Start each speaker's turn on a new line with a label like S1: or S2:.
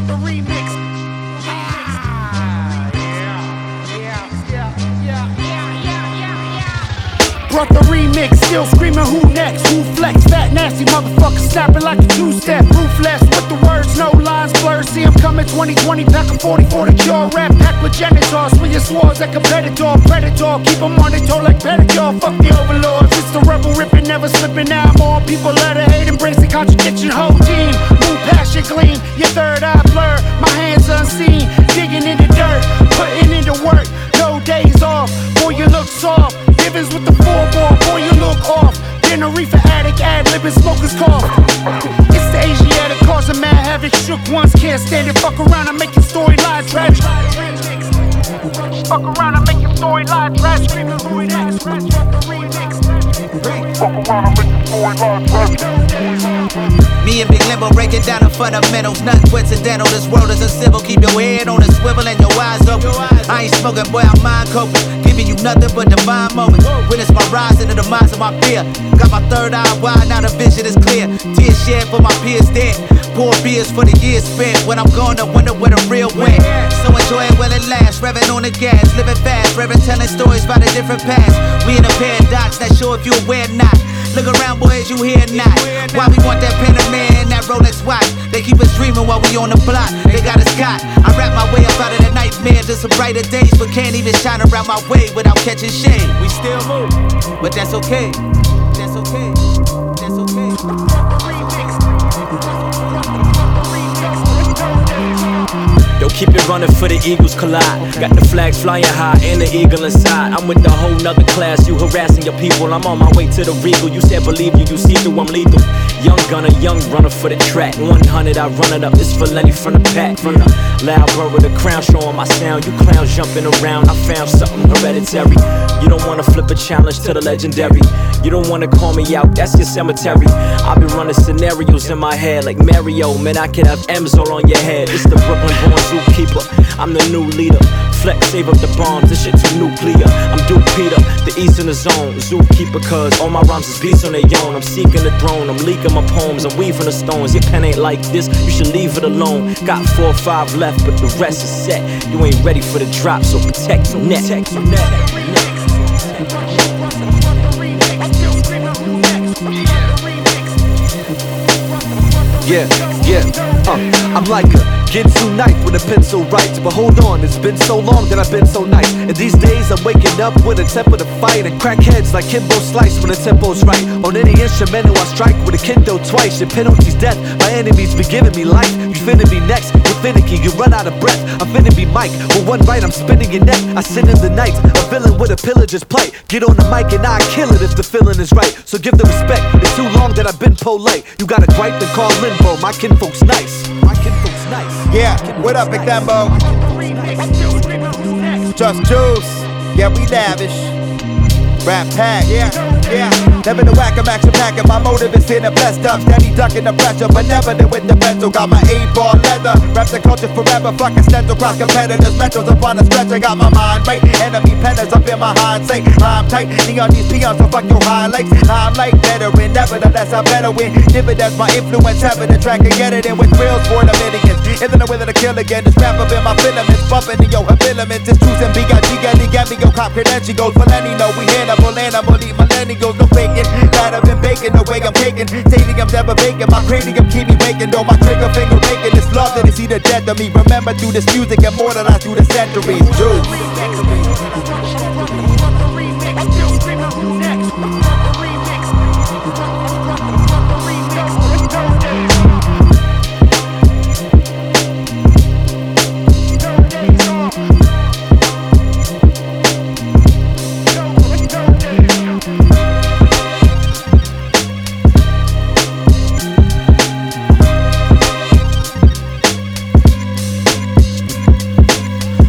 S1: the remix. Brought the remix, still screaming who next? Who flex? That nasty motherfucker snapping like a two-step. Ruthless with the words, no lines blurred. See him coming 2020, pack of 40 for the jaw. Rap pack with genitals, swing your swords like a predator. Predator, keep them on their toe like Predator. Fuck the overlords, it's the rebel ripping, never slipping. Now more people let her hate, embracing contradiction. Whole team, move past your gleam. Your third eye blur, my hands unseen. Digging in the dirt, putting in the work. No days off, boy you look soft. Givens with the 4-ball, boy you look off. Then a reefer addict, ad-libbing smokers cough. It's the Asiatic causing mad havoc. Shook ones can't stand it. Fuck around and make your storylines tragic. Fuck around and make your storylines tragic.
S2: Me and Big Limbo breaking down the fundamentals. Nothing coincidental, this world is a civil. Keep your head on a swivel and your eyes open. I ain't smoking, boy, I'm mind coping. Giving you nothing but divine moments. Witness my rise and the demise of my fear. Got my third eye wide, now the vision is clear. Tears shed for my peers dead. Pour beers for the years spent. When I'm gone, I wonder where the real went. So enjoy it while it lasts. Revving on the gas, living fast. Revving telling stories about a different past. We in a paradox, not sure if you aware or not. Look around, boys, you hear not. Why we want that Panamera, that Rolex watch? They keep us dreaming while we on the block. They got us caught. I rap my way up out of the nightmare to some brighter days, but can't even shine around my way without catching shade. We still move, but that's okay. That's okay. That's okay.
S3: Yo, keep it running for the Eagles collide. Got the flags flying high and the eagle inside. I'm with the whole nother class, you harassing your people. I'm on my way to the regal, you said believe you see through, I'm lethal. Young gunner, young runner for the track. 100, I run it up, it's for Lenny from the pack. From the loud borough, the crown showing my sound. You clowns jumping around, I found something hereditary. You don't wanna flip a challenge to the legendary. You don't wanna call me out, that's your cemetery. I be running scenarios in my head like Mario. Man, I could have M's all on your head. It's the Brooklyn born zookeeper, I'm the new leader. Flex, save up the bombs, this shit too nuclear. I'm Duke Peter, the East in the zone. Zookeeper, cause all my rhymes is beats on their own. I'm seeking the throne, I'm leaking my poems, I'm weaving the stones. Your pen ain't like this, you should leave it alone. Got 4 or 5 left, but the rest is set. You ain't ready for the drop, so protect your neck.
S4: I'm like a Ginsu knife with a pencil writes. But hold on, it's been so long that I've been so nice. And these days I'm waking up with a temper to fight. And crack heads like Kimbo Slice when the tempo's right. On any instrumental I strike with a kendo twice. Your penalty's death, my enemies be giving me life. You finna be next, you're finicky, you run out of breath. I'm finna be Mike, with one right I'm spinning your neck. I sit in the night, a villain with a pillager's plight. Get on the mic and I kill it if the feeling is right. So give the respect, it's too long that I've been polite. You got a gripe, then call Limbo, my kinfolk's nice. My kinfolk's nice.
S5: Yeah, what up, Big Lambo? Just juice, yeah, we lavish. Rap pack, yeah. Never the whack, I'm action packing. My motive is in the blessed up. Steady ducking the pressure, but never there with the pencil. Got my 8-ball leather. Rap the culture forever. Fucking stencil cross competitors. Metals upon the stretcher. Got my mind right. Enemy penners up in my hindsight. Rhyme tight. Neon these peons, so fuck your highlights. I'm like veteran. Nevertheless, I better win. Dividends, my influence. Having the track and get it in with thrills for the millions. Isn't the way to kill again? This rap up in my filaments. Bumping in your habiliments. It's choosing B.I.G. Get me your cop credentials. But any know we hannibal animal. Eat millennials. No faking. That I've been baking the way I'm taking. Stadium's ever vacant. My cranium keep me waking. Though my trigger finger making. It's love that they see the death of me. Remember through this music. Immortalized through the centuries. Juice.